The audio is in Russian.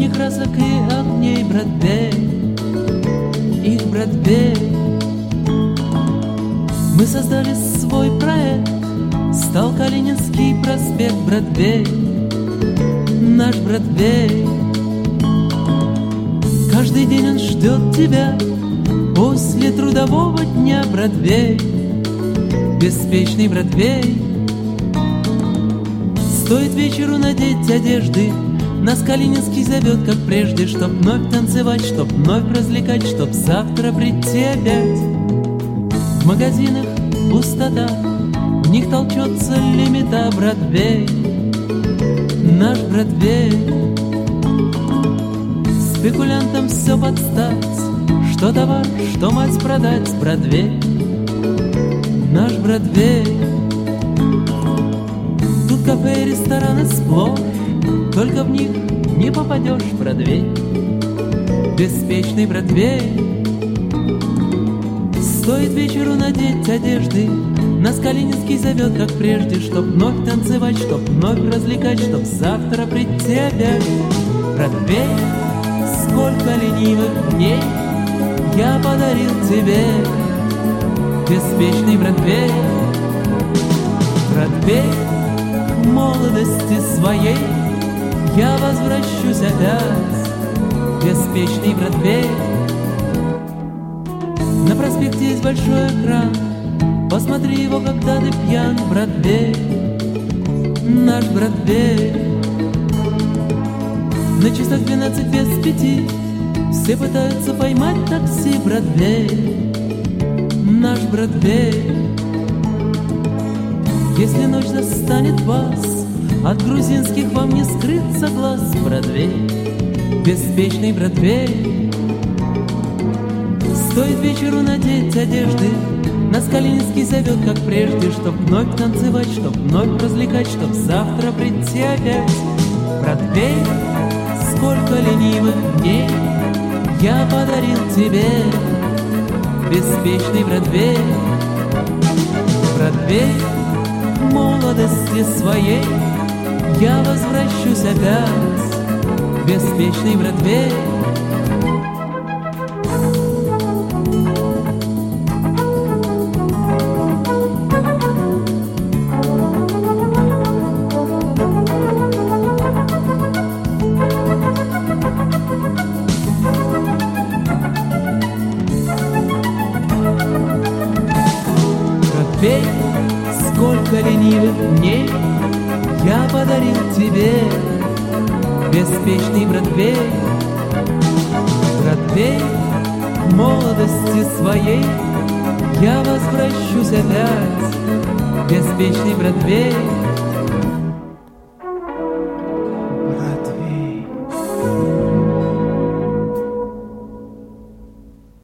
Сотни красок и огней, Бродвей, их Бродвей. Мы создали свой проект, стал Калининский проспект, Бродвей, наш Бродвей. Каждый день он ждет тебя после трудового дня, Бродвей, беспечный Бродвей. Стоит вечеру надеть одежды, нас Калининский зовет, как прежде, чтоб вновь танцевать, чтоб вновь развлекать, чтоб завтра прийти опять. В магазинах пустота, в них толчется лимита, Бродвей, наш Бродвей. Спекулянтам все подстать, что товар, что мать продать, Бродвей, наш Бродвей. Тут кафе и рестораны сплошь, только в них не попадешь, Бродвей, беспечный Бродвей. Стоит вечеру надеть одежды, нас Калининский зовет, как прежде, чтоб вновь танцевать, чтоб вновь развлекать, чтоб завтра прийти опять. Бродвей, сколько ленивых дней я подарил тебе, беспечный Бродвей. Бродвей, к молодости своей я возвращусь опять, беспечный Бродвей. На проспекте есть большой экран, посмотри его, когда ты пьян, Бродвей, наш Бродвей. На часах 12 без 5 все пытаются поймать такси, Бродвей, наш Бродвей. Если ночь застанет вас, от грузинских вам не скрыться глаз, Бродвей, беспечный Бродвей. Стоит вечеру надеть одежды, нас Калининский зовет, как прежде, чтоб вновь танцевать, чтоб вновь развлекать, чтоб завтра прийти опять. Бродвей, сколько ленивых дней я подарил тебе, беспечный Бродвей. Бродвей, к молодости своей я возвращусь опять, беспечный Бродвей. Бродвей, сколько ленивых дней я подарил тебе, беспечный Бродвей. Бродвей, к молодости своей я возвращусь опять, беспечный Бродвей.